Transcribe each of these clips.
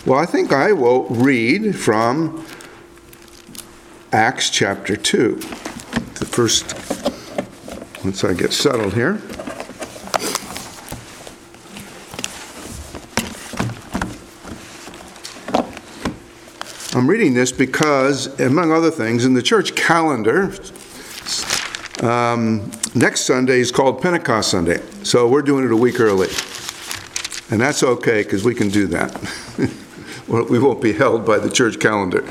Well, I think I will read from Acts chapter 2. The first, once I get settled here. I'm reading this because, among other things, in the church calendar, next Sunday is called Pentecost Sunday. So we're doing it a week early. And that's okay, because we can do that. We won't be held by the church calendar.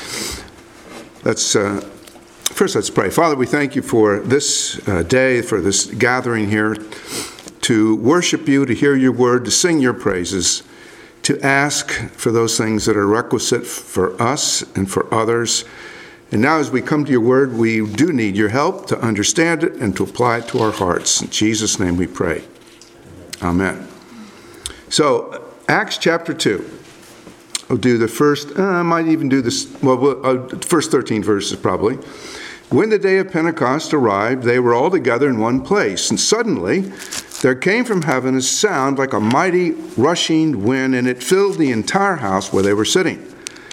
First, let's pray. Father, we thank you for this day, for this gathering here, to worship you, to hear your word, to sing your praises, to ask for those things that are requisite for us and for others. And now as we come to your word, we do need your help to understand it and to apply it to our hearts. In Jesus' name we pray. Amen. So, Acts chapter 2. I'll do the first, I might even do this, first 13 verses probably. When the day of Pentecost arrived, they were all together in one place. And suddenly, there came from heaven a sound like a mighty rushing wind, and it filled the entire house where they were sitting.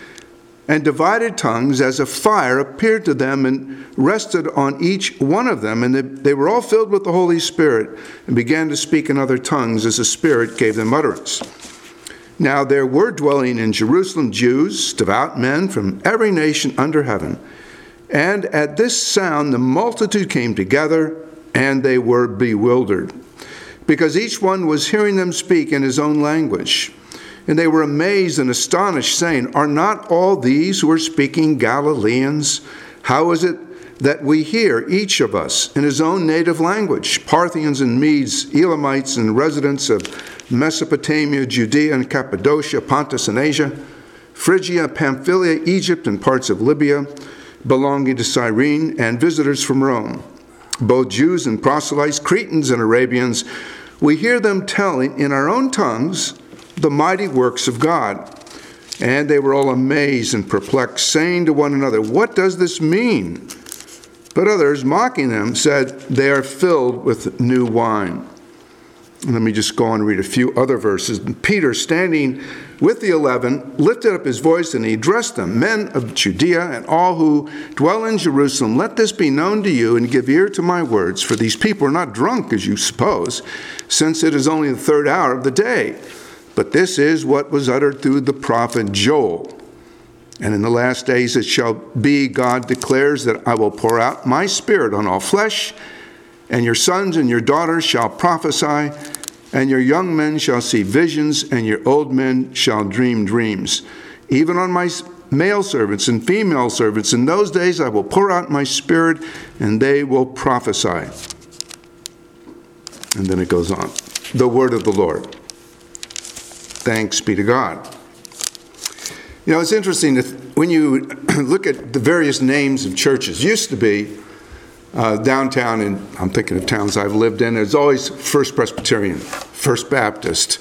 And divided tongues as of fire appeared to them and rested on each one of them. And they were all filled with the Holy Spirit and began to speak in other tongues as the Spirit gave them utterance. Now there were dwelling in Jerusalem Jews, devout men from every nation under heaven. And at this sound the multitude came together, and they were bewildered, because each one was hearing them speak in his own language. And they were amazed and astonished, saying, "Are not all these who are speaking Galileans? How is it that we hear, each of us, in his own native language? Parthians and Medes, Elamites and residents of Mesopotamia, Judea and Cappadocia, Pontus and Asia, Phrygia, Pamphylia, Egypt, and parts of Libya, belonging to Cyrene, and visitors from Rome, both Jews and proselytes, Cretans and Arabians. We hear them telling in our own tongues the mighty works of God." And they were all amazed and perplexed, saying to one another, "What does this mean?" But others, mocking them, said, "They are filled with new wine." Let me just go on and read a few other verses. Peter, standing with the 11, lifted up his voice and he addressed them, "Men of Judea and all who dwell in Jerusalem, let this be known to you and give ear to my words. For these people are not drunk, as you suppose, since it is only the third hour of the day. But this is what was uttered through the prophet Joel. And in the last days it shall be, God declares, that I will pour out my spirit on all flesh, and your sons and your daughters shall prophesy, and your young men shall see visions, and your old men shall dream dreams. Even on my male servants and female servants, in those days I will pour out my spirit, and they will prophesy." And then it goes on. The word of the Lord. Thanks be to God. You know, it's interesting that when you look at the various names of churches, used to be downtown, and I'm thinking of towns I've lived in, there's always First Presbyterian, First Baptist.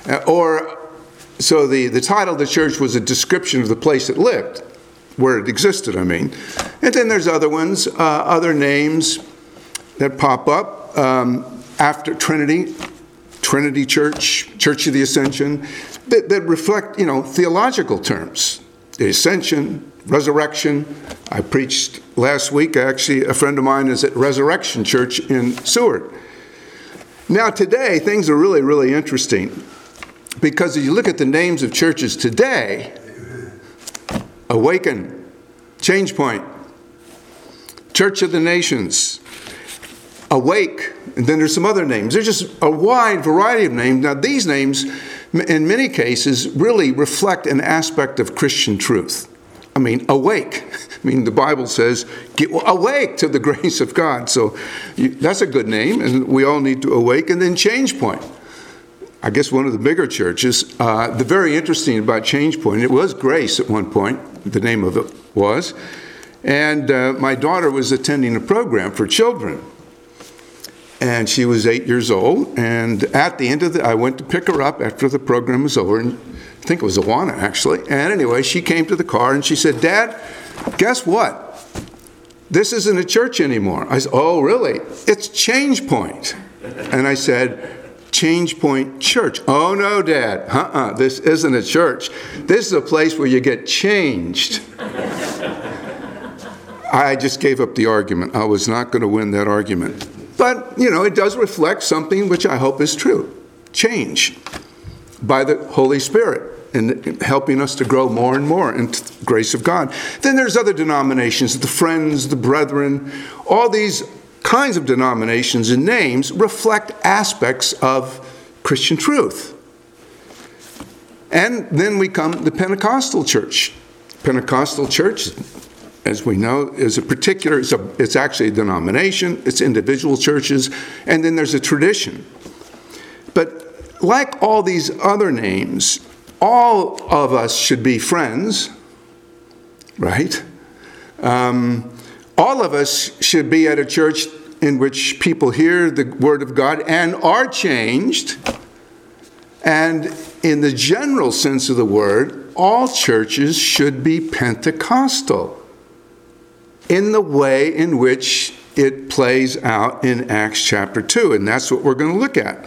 So the title of the church was a description of the place it lived, where it existed, I mean. And then there's other ones, other names that pop up after Trinity Church, Church of the Ascension, that reflect, theological terms. The Ascension, resurrection. I preached last week, actually, a friend of mine is at Resurrection Church in Seward. Now today, things are really, really interesting, because if you look at the names of churches today, Awaken, Change Point, Church of the Nations, Awake, and then there's some other names. There's just a wide variety of names. Now these names, in many cases, really reflect an aspect of Christian truth. I mean, awake. I mean, the Bible says, get awake to the grace of God. So that's a good name, and we all need to awake. And then Change Point. I guess one of the bigger churches. The very interesting about Change Point, it was Grace at one point, the name of it was. And my daughter was attending a program for children. And she was 8 years old. And at the end of I went to pick her up after the program was over. And I think it was Awana, actually. And anyway, she came to the car and she said, "Dad, guess what? This isn't a church anymore." I said, "Oh, really? It's Change Point." And I said, Change Point Church. Oh, no, Dad. This isn't a church. This is a place where you get changed. I just gave up the argument. I was not going to win that argument. But, it does reflect something which I hope is true. Change by the Holy Spirit and helping us to grow more and more into the grace of God. Then there's other denominations, the Friends, the Brethren, all these kinds of denominations and names reflect aspects of Christian truth. And then we come to the Pentecostal church. Pentecostal church, as we know, is it's actually a denomination, it's individual churches, and then there's a tradition. But like all these other names, all of us should be friends, right? All of us should be at a church in which people hear the Word of God and are changed. And in the general sense of the word, all churches should be Pentecostal in the way in which it plays out in Acts chapter 2. And that's what we're going to look at.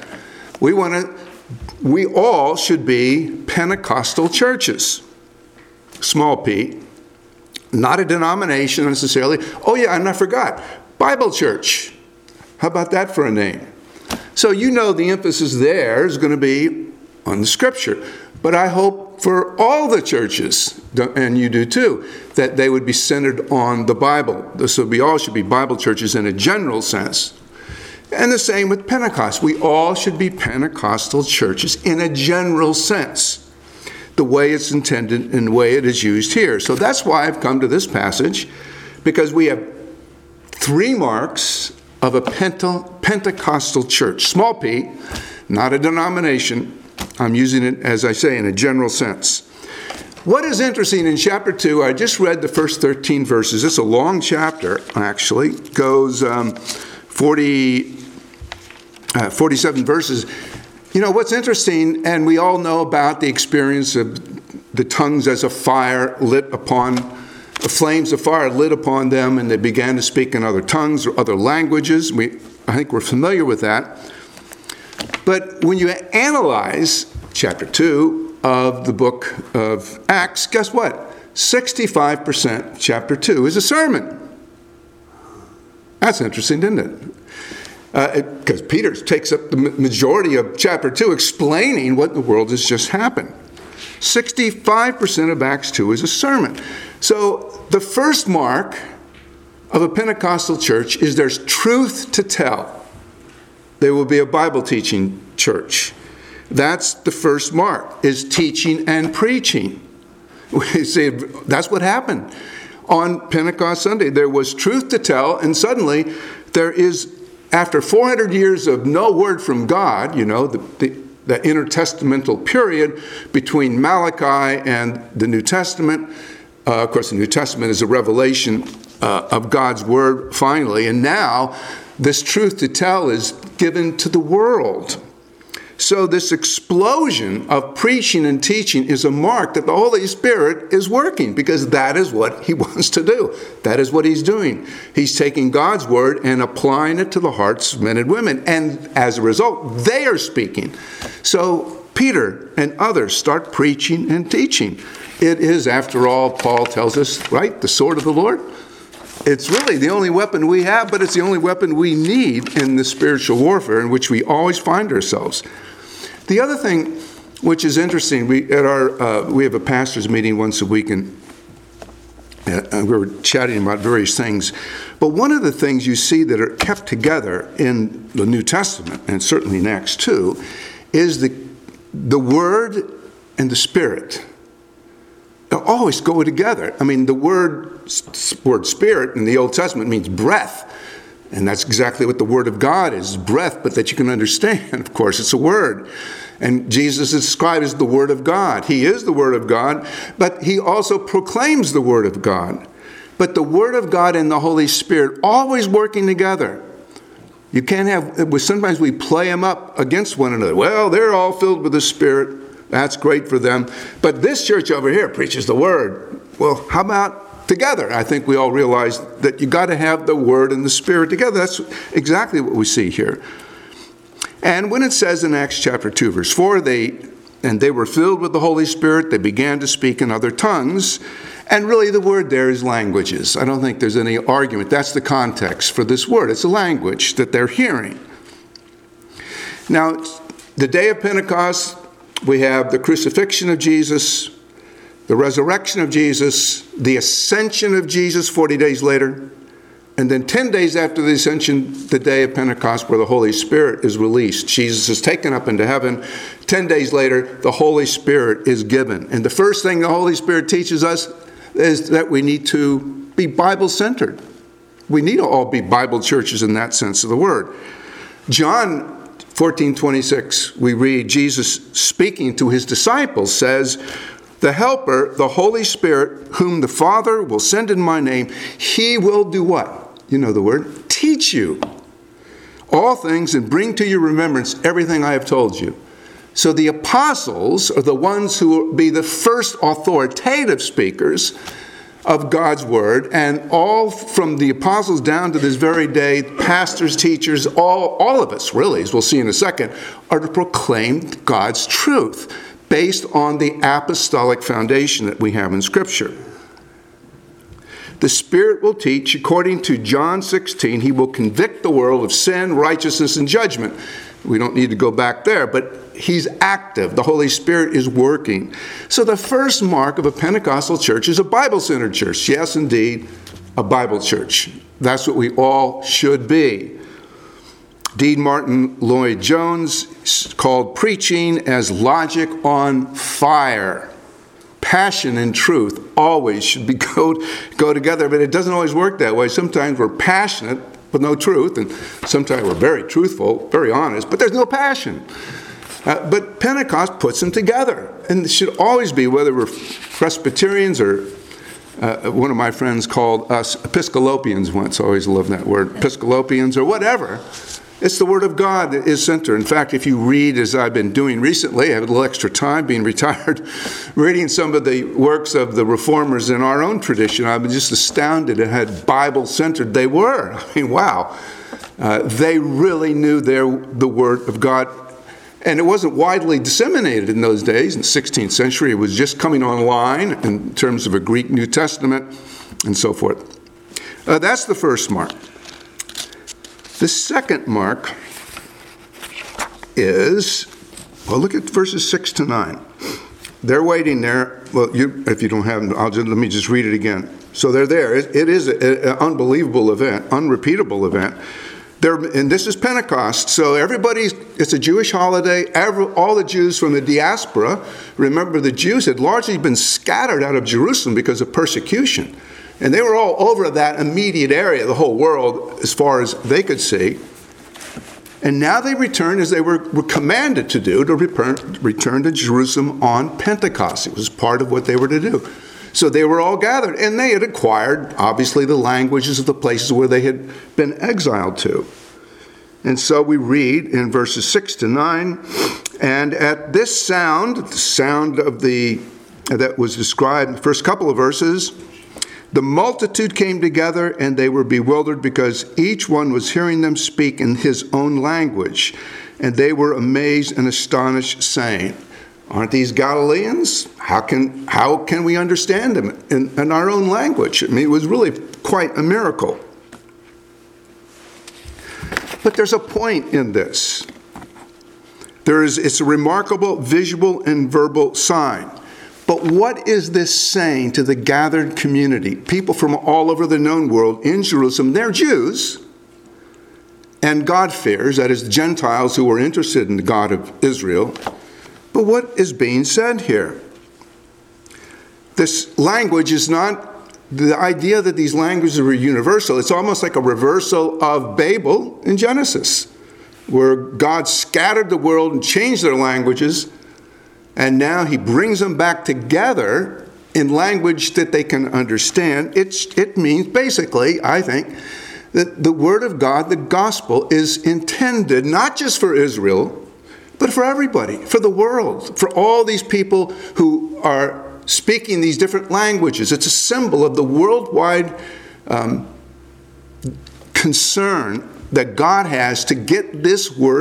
We all should be Pentecostal churches. Small p. Not a denomination necessarily. Oh yeah, and I forgot. Bible church. How about that for a name? So the emphasis there is going to be on the Scripture. But I hope for all the churches, and you do too, that they would be centered on the Bible. So we all should be Bible churches in a general sense. And the same with Pentecost. We all should be Pentecostal churches in a general sense. The way it's intended and the way it is used here. So that's why I've come to this passage, because we have 3 marks of a Pentecostal church. Small p, not a denomination. I'm using it, as I say, in a general sense. What is interesting in chapter 2, I just read the first 13 verses. It's a long chapter, actually. It goes 47 verses. What's interesting, and we all know about the experience of the tongues as a fire lit upon, the flames of fire lit upon them, and they began to speak in other tongues or other languages. I think we're familiar with that. But when you analyze chapter 2 of the book of Acts, guess what? 65% chapter 2 is a sermon. That's interesting, isn't it? Because Peter takes up the majority of chapter 2 explaining what in the world has just happened. 65% of Acts 2 is a sermon. So the first mark of a Pentecostal church is there's truth to tell. They will be a Bible teaching church. That's the first mark, is teaching and preaching. We see that's what happened on Pentecost Sunday. There was truth to tell, and suddenly there is, after 400 years of no word from God, the intertestamental period between Malachi and the New Testament. Of course, the New Testament is a revelation of God's word finally. And now this truth to tell is given to the world. So this explosion of preaching and teaching is a mark that the Holy Spirit is working, because that is what he wants to do. That is what he's doing. He's taking God's word and applying it to the hearts of men and women. And as a result, they are speaking. So Peter and others start preaching and teaching. It is, after all, Paul tells us, right, the sword of the Lord. It's really the only weapon we have, but it's the only weapon we need in the spiritual warfare in which we always find ourselves. The other thing which is interesting, we have a pastor's meeting once a week, and we were chatting about various things. But one of the things you see that are kept together in the New Testament, and certainly in Acts 2, is the Word and the Spirit. They always go together. I mean, the word spirit in the Old Testament means breath. And that's exactly what the Word of God is, breath, but that you can understand. Of course, it's a word. And Jesus is described as the Word of God. He is the Word of God, but he also proclaims the Word of God. But the Word of God and the Holy Spirit always working together. You can't have, sometimes we play them up against one another. Well, they're all filled with the Spirit. That's great for them. But this church over here preaches the Word. Well, how about together? I think we all realize that you got to have the Word and the Spirit together. That's exactly what we see here. And when it says in Acts chapter 2, verse 4, they were filled with the Holy Spirit, they began to speak in other tongues. And really the word there is languages. I don't think there's any argument. That's the context for this word. It's a language that they're hearing. Now, the day of Pentecost, we have the crucifixion of Jesus, the resurrection of Jesus, the ascension of Jesus 40 days later, and then 10 days after the ascension, the day of Pentecost, where the Holy Spirit is released. Jesus is taken up into heaven. 10 days later, the Holy Spirit is given. And the first thing the Holy Spirit teaches us is that we need to be Bible-centered. We need to all be Bible churches in that sense of the word. John 14:26, we read Jesus speaking to his disciples says, "The Helper, the Holy Spirit, whom the Father will send in my name, he will do" what? You know the word. Teach you all things and bring to your remembrance everything I have told you. So the apostles are the ones who will be the first authoritative speakers of God's word, and all from the apostles down to this very day, pastors, teachers, all of us really, as we'll see in a second, are to proclaim God's truth based on the apostolic foundation that we have in Scripture. The Spirit will teach, according to John 16, he will convict the world of sin, righteousness, and judgment. We don't need to go back there, but he's active. The Holy Spirit is working. So the first mark of a Pentecostal church is a Bible-centered church. Yes, indeed, a Bible church. That's what we all should be. D. Martin Lloyd-Jones called preaching as logic on fire. Passion and truth always should go together, but it doesn't always work that way. Sometimes we're passionate with no truth, and sometimes we're very truthful, very honest, but there's no passion. But Pentecost puts them together, and it should always be, whether we're Presbyterians or one of my friends called us Episcolopians once. I always love that word, Episcolopians, or whatever. It's the Word of God that is center. In fact, if you read, as I've been doing recently, I have a little extra time being retired, reading some of the works of the reformers in our own tradition, I've been just astounded at how Bible-centered they were. I mean, wow. They really knew the Word of God. And it wasn't widely disseminated in those days. In the 16th century, it was just coming online in terms of a Greek New Testament and so forth. That's the first mark. The second mark is, well, look at verses 6 to 9. They're waiting there. Well, if you don't have them, let me just read it again. So they're there. It is an unbelievable event, unrepeatable event. And this is Pentecost, so it's a Jewish holiday. All the Jews from the diaspora, remember the Jews had largely been scattered out of Jerusalem because of persecution. And they were all over that immediate area, the whole world, as far as they could see. And now they return, as they were commanded to do, to return to Jerusalem on Pentecost. It was part of what they were to do. So they were all gathered, and they had acquired, obviously, the languages of the places where they had been exiled to. And so we read in verses 6 to 9, and at this sound, the sound of that was described in the first couple of verses, the multitude came together, and they were bewildered because each one was hearing them speak in his own language. And they were amazed and astonished, saying, "Aren't these Galileans? How can we understand them in our own language?" I mean, it was really quite a miracle. But there's a point in this. It's a remarkable visual and verbal sign. But what is this saying to the gathered community? People from all over the known world in Jerusalem, they're Jews and God-fearers, that is, Gentiles who were interested in the God of Israel. But what is being said here? This language is not the idea that these languages were universal. It's almost like a reversal of Babel in Genesis, where God scattered the world and changed their languages, and now he brings them back together in language that they can understand. It means basically, I think, that the Word of God, the gospel, is intended not just for Israel, but for everybody, for the world, for all these people who are speaking these different languages. It's a symbol of the worldwide concern that God has to get this word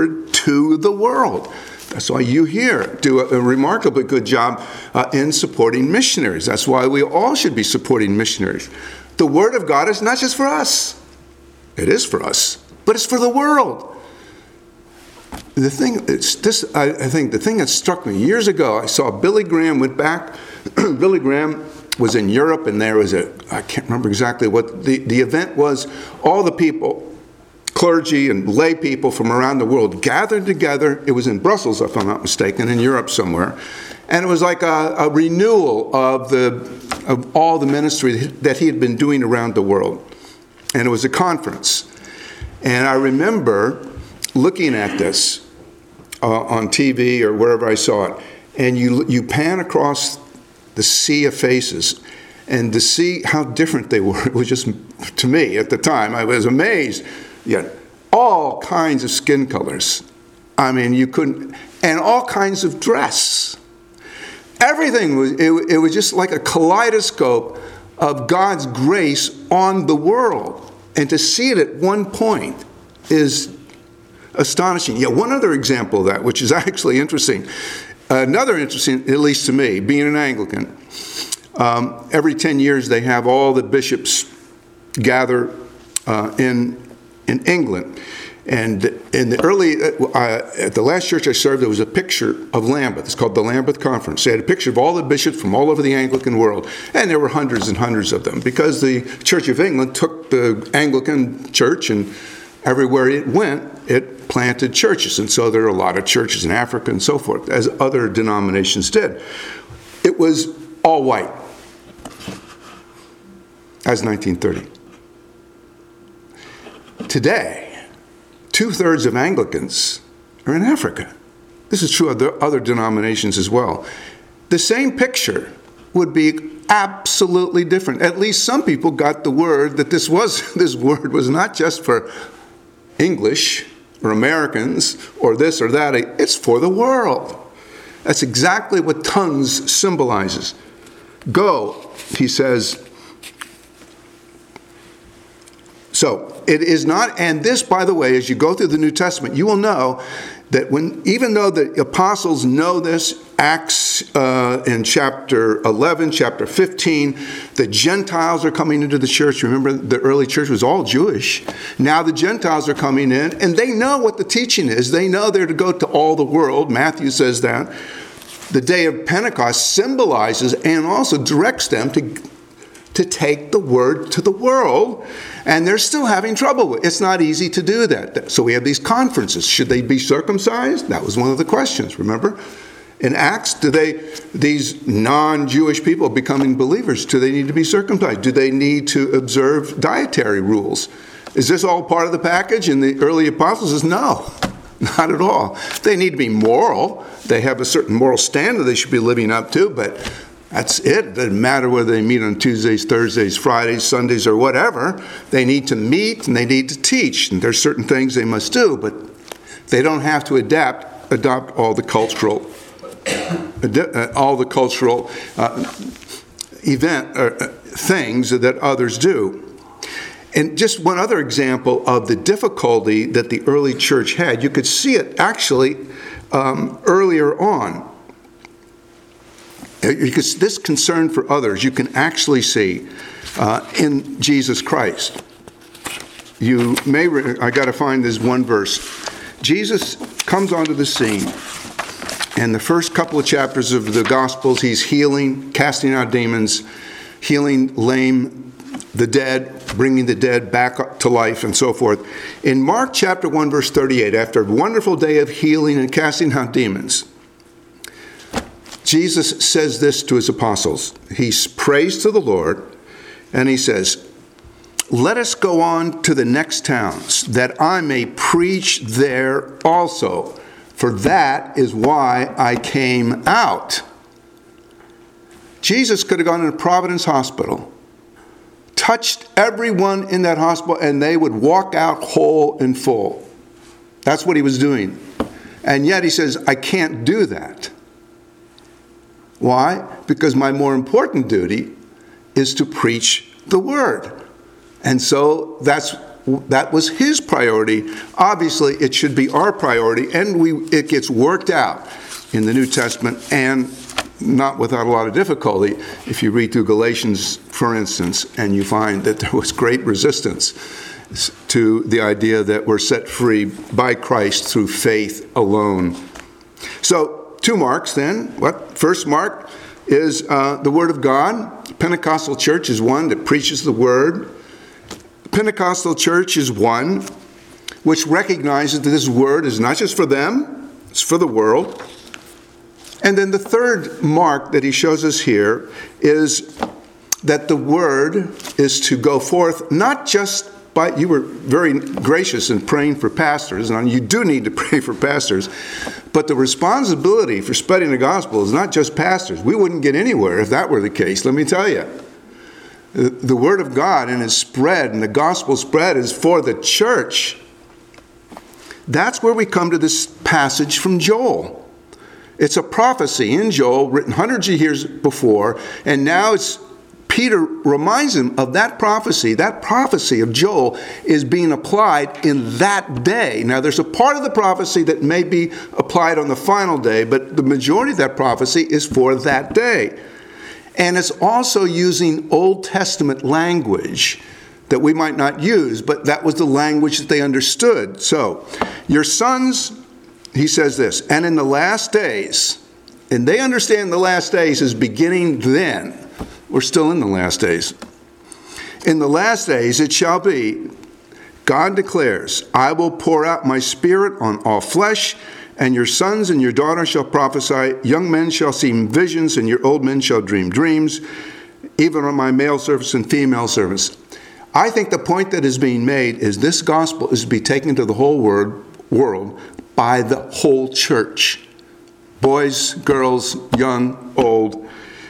to the world. That's why you here do a remarkably good job in supporting missionaries. That's why we all should be supporting missionaries. The Word of God is not just for us. It is for us, but it's for the world. I think the thing that struck me years ago, I saw Billy Graham went back. Billy Graham was in Europe, and there was I can't remember exactly what the event was. All the people, clergy and lay people from around the world gathered together. It was in Brussels, if I'm not mistaken, in Europe somewhere. And it was like a renewal of all the ministry that he had been doing around the world. And it was a conference. And I remember looking at this on TV or wherever I saw it, and you pan across the sea of faces, and to see how different they were, it was just, to me at the time, I was amazed. Yet all kinds of skin colors. I mean, you couldn't, and all kinds of dress. Everything was, it was just like a kaleidoscope of God's grace on the world. And to see it at one point is astonishing. Yeah, one other example of that, which is actually interesting. Another interesting, at least to me, being an Anglican, every 10 years they have all the bishops gather in England. And in the early, at the last church I served, there was a picture of Lambeth. It's called the Lambeth Conference. They had a picture of all the bishops from all over the Anglican world. And there were hundreds and hundreds of them, because the Church of England took the Anglican church, and everywhere it went, it planted churches. And so there are a lot of churches in Africa and so forth, as other denominations did. It was all white. That was 1930. Today, 2/3 of Anglicans are in Africa. This is true of other denominations as well. The same picture would be absolutely different. At least some people got the word that this word was not just for English or Americans or this or that. It's for the world. That's exactly what tongues symbolizes. Go, he says. So it is not, and this, by the way, as you go through the New Testament, you will know that even though the apostles know this, Acts in chapter 11, chapter 15, the Gentiles are coming into the church. Remember, the early church was all Jewish. Now the Gentiles are coming in, and they know what the teaching is. They know they're to go to all the world. Matthew says that. The day of Pentecost symbolizes and also directs them to take the word to the world, and they're still having trouble with it. It's not easy to do that. So we have these conferences. Should they be circumcised? That was one of the questions, remember? In Acts, these non-Jewish people becoming believers, do they need to be circumcised? Do they need to observe dietary rules? Is this all part of the package? And the early apostles says, no, not at all. They need to be moral. They have a certain moral standard they should be living up to, but that's it. It doesn't matter whether they meet on Tuesdays, Thursdays, Fridays, Sundays, or whatever. They need to meet and they need to teach. And there's certain things they must do, but they don't have to adopt all the cultural things that others do. And just one other example of the difficulty that the early church had, you could see it earlier on. Because this concern for others, you can actually see in Jesus Christ. I got to find this one verse. Jesus comes onto the scene, and the first couple of chapters of the Gospels, he's healing, casting out demons, healing lame, the dead, bringing the dead back to life, and so forth. In Mark chapter 1, verse 38, after a wonderful day of healing and casting out demons, Jesus says this to his apostles. He prays to the Lord, and he says, "Let us go on to the next towns, that I may preach there also, for that is why I came out." Jesus could have gone into Providence Hospital, touched everyone in that hospital, and they would walk out whole and full. That's what he was doing. And yet he says, I can't do that. Why? Because my more important duty is to preach the word. And so that's that was his priority. Obviously, it should be our priority, and it gets worked out in the New Testament, and not without a lot of difficulty. If you read through Galatians, for instance, and you find that there was great resistance to the idea that we're set free by Christ through faith alone. So, 2 marks then. First mark is the Word of God. Pentecostal church is one that preaches the Word. Pentecostal church is one which recognizes that this Word is not just for them, it's for the world. And then the third mark that he shows us here is that the Word is to go forth not just by, you were very gracious in praying for pastors, and you do need to pray for pastors, but the responsibility for spreading the gospel is not just pastors. We wouldn't get anywhere if that were the case, let me tell you. The Word of God and its spread and the gospel spread is for the church. That's where we come to this passage from Joel. It's a prophecy in Joel written hundreds of years before, and now Peter reminds him of that prophecy. That prophecy of Joel is being applied in that day. Now, there's a part of the prophecy that may be applied on the final day, but the majority of that prophecy is for that day. And it's also using Old Testament language that we might not use, but that was the language that they understood. So, your sons, he says this, and in the last days, and they understand the last days is beginning then. We're still in the last days. In the last days it shall be, God declares, I will pour out my spirit on all flesh, and your sons and your daughters shall prophesy, young men shall see visions, and your old men shall dream dreams, even on my male servants and female servants. I think the point that is being made is this gospel is to be taken to the whole world by the whole church. Boys, girls, young, old.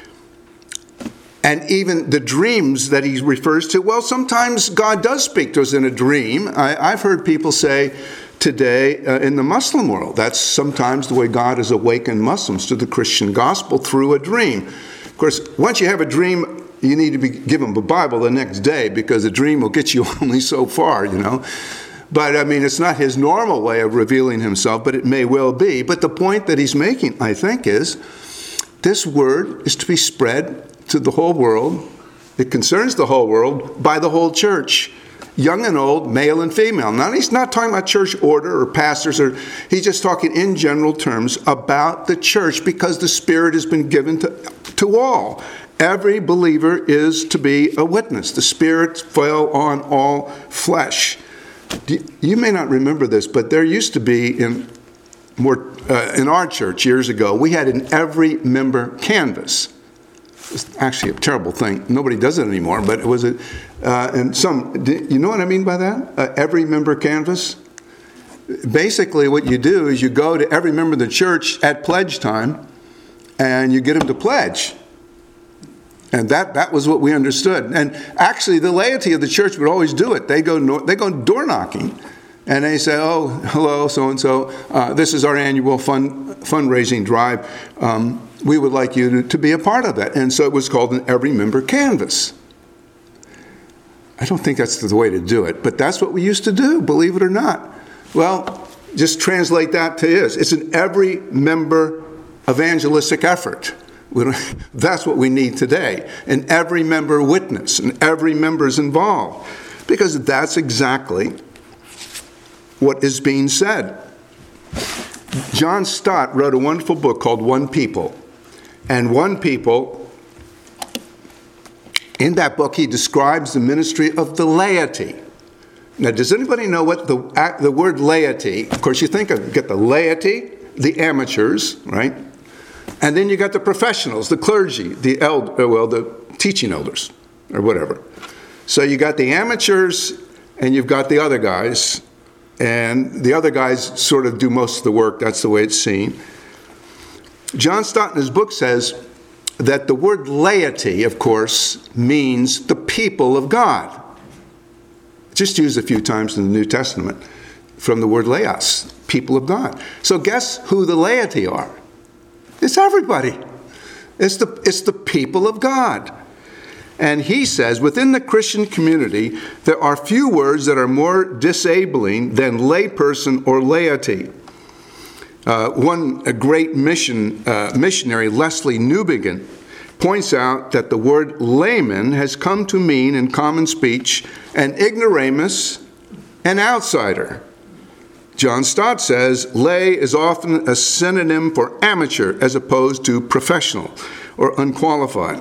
And even the dreams that he refers to, well, sometimes God does speak to us in a dream. I've heard people say today in the Muslim world, that's sometimes the way God has awakened Muslims to the Christian gospel through a dream. Of course, once you have a dream, you need to give them the Bible the next day because a dream will get you only so far, you know. But, I mean, it's not his normal way of revealing himself, but it may well be. But the point that he's making, I think, is this word is to be spread to the whole world. It concerns the whole world by the whole church, young and old, male and female. Now, he's not talking about church order or pastors, he's just talking in general terms about the church because the Spirit has been given to all. Every believer is to be a witness. The Spirit fell on all flesh. You may not remember this, but there used to be in our church years ago, we had an every member canvas. It's actually a terrible thing. Nobody does it anymore, but it was you know what I mean by that? Every member canvas? Basically what you do is you go to every member of the church at pledge time and you get them to pledge. And that was what we understood. And actually, the laity of the church would always do it. They go door knocking, and they say, "Oh, hello, so and so. This is our annual fundraising drive. We would like you to be a part of that." And so it was called an every member canvas. I don't think that's the way to do it, but that's what we used to do. Believe it or not. Well, just translate that to this. It's an every member evangelistic effort. That's what we need today. And every member witness, and every member is involved. Because that's exactly what is being said. John Stott wrote a wonderful book called One People. And One People, in that book, he describes the ministry of the laity. Now, does anybody know what the word laity, of course you think of, get the laity, the amateurs, right? And then you got the professionals, the clergy, the teaching elders, or whatever. So you got the amateurs, and you've got the other guys, and the other guys sort of do most of the work. That's the way it's seen. John Stott in his book says that the word laity, of course, means the people of God. Just used a few times in the New Testament from the word laos, people of God. So guess who the laity are? It's everybody. It's the people of God. And he says, within the Christian community, there are few words that are more disabling than layperson or laity. A great missionary, Leslie Newbigin, points out that the word layman has come to mean in common speech an ignoramus, an outsider. John Stott says, lay is often a synonym for amateur as opposed to professional or unqualified.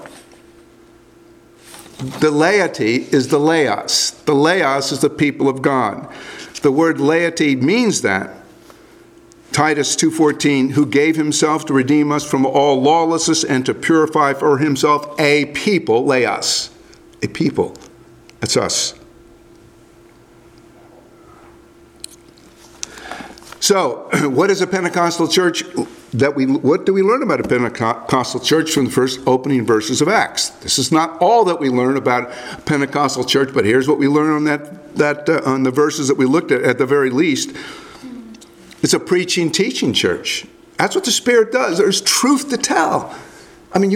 The laity is the laos. The laos is the people of God. The word laity means that. Titus 2:14, who gave himself to redeem us from all lawlessness and to purify for himself a people, laos, a people. That's us. So, what is a Pentecostal church? What do we learn about a Pentecostal church from the first opening verses of Acts? This is not all that we learn about a Pentecostal church, but here's what we learn on on the verses that we looked at the very least. It's a preaching, teaching church. That's what the Spirit does. There's truth to tell. I mean,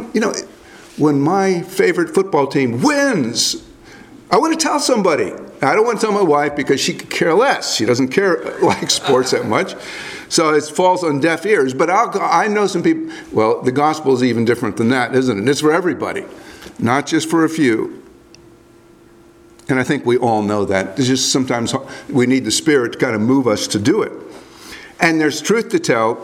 when my favorite football team wins, I want to tell somebody. I don't want to tell my wife because she could care less. She doesn't like sports that much. So it falls on deaf ears. But I know some people, well, the gospel is even different than that, isn't it? It's for everybody, not just for a few. And I think we all know that. It's just sometimes we need the Spirit to kind of move us to do it. And there's truth to tell,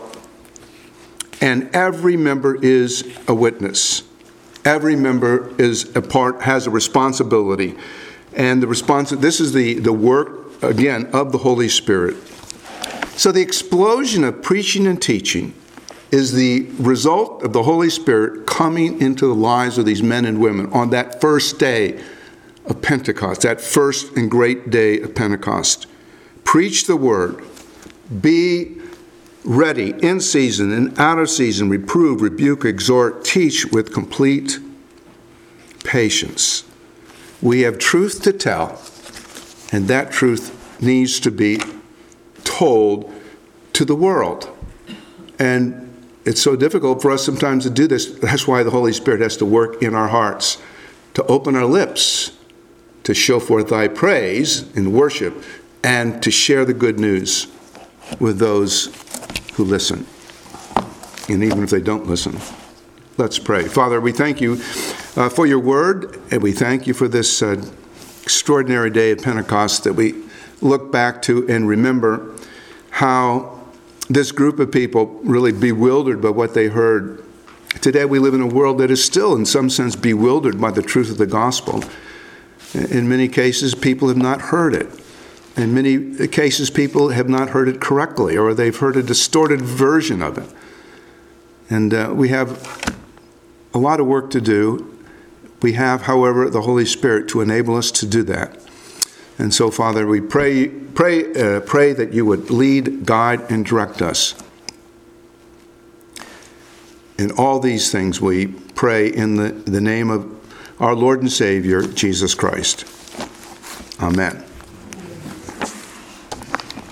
and every member is a witness. Every member has a responsibility. And this is the work, again, of the Holy Spirit. So the explosion of preaching and teaching is the result of the Holy Spirit coming into the lives of these men and women on that first day of Pentecost, that first and great day of Pentecost. Preach the word. Be ready in season and out of season. Reprove, rebuke, exhort, teach with complete patience. We have truth to tell, and that truth needs to be told to the world. And it's so difficult for us sometimes to do this. That's why the Holy Spirit has to work in our hearts, to open our lips, to show forth thy praise in worship, and to share the good news with those who listen. And even if they don't listen, let's pray. Father, we thank you for your word, and we thank you for this extraordinary day of Pentecost that we look back to and remember how this group of people really bewildered by what they heard. Today we live in a world that is still in some sense bewildered by the truth of the gospel. In many cases, people have not heard it. In many cases, people have not heard it correctly, or they've heard a distorted version of it. And we have a lot of work to do. We have, however, the Holy Spirit to enable us to do that. And so, Father, we pray that you would lead, guide, and direct us. In all these things we pray in the name of our Lord and Savior, Jesus Christ. Amen.